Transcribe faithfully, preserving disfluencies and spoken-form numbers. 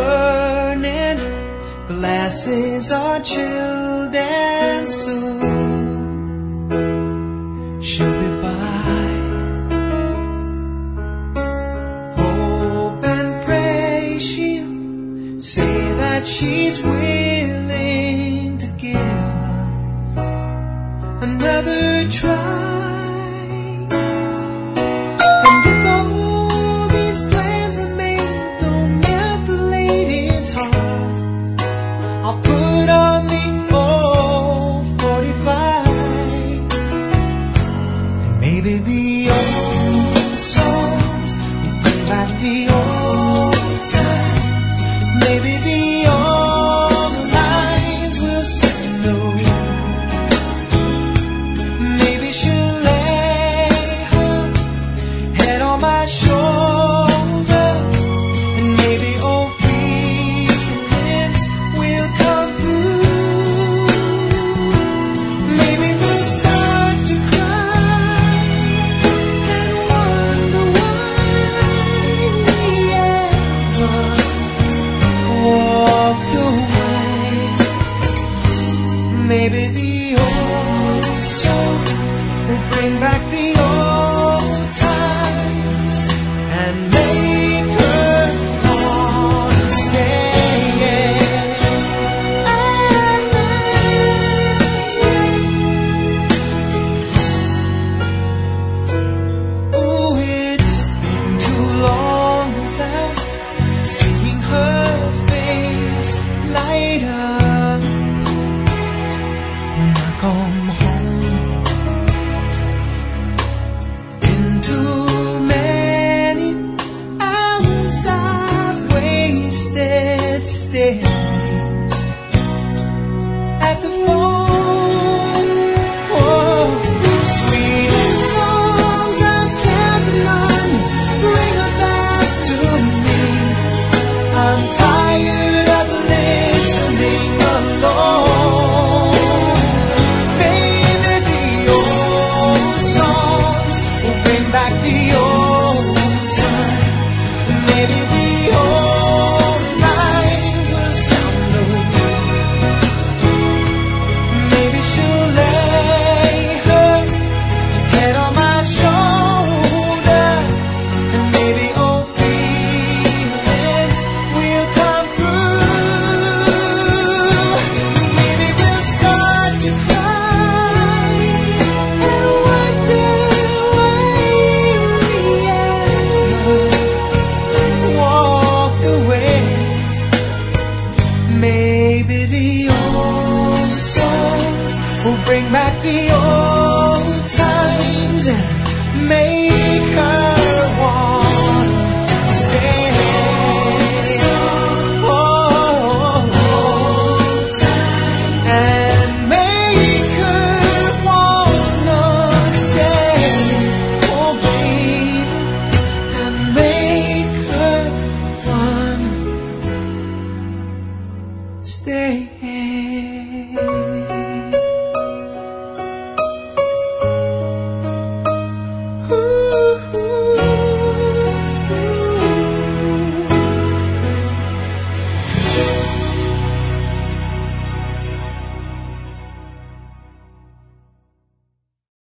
burning, glasses are chilled, and soon she'll be by. Hope and pray she'll say that she's willing to give us another try. Maybe the old songs will bring back the old times. Maybe the old lines will say no. Maybe she'll lay her head on my shoulder, and maybe old feelings will come through. Maybe we'll start to cry and wonder why we ever walked away. Maybe the old songs will bring back the old times and make her wanna stay. Oh, it's been too long without seeing her face light up. When I come home, been too many hours I've wasted staring at the phone. Oh, sweet songs I've kept none, bring her back to me. I'm tired of listening alone. Baby, the old songs will bring back the old times. Maybe the old lines will sound low. Maybe she'll lay her head on my shoulder, and maybe old feelings will come through. Maybe we'll start to cry and wonder why we ever walked away. Maybe the old songs will bring back the old times and make her wanna stay. Oh, and make her wanna stay. Oh, baby, and make her wanna stay.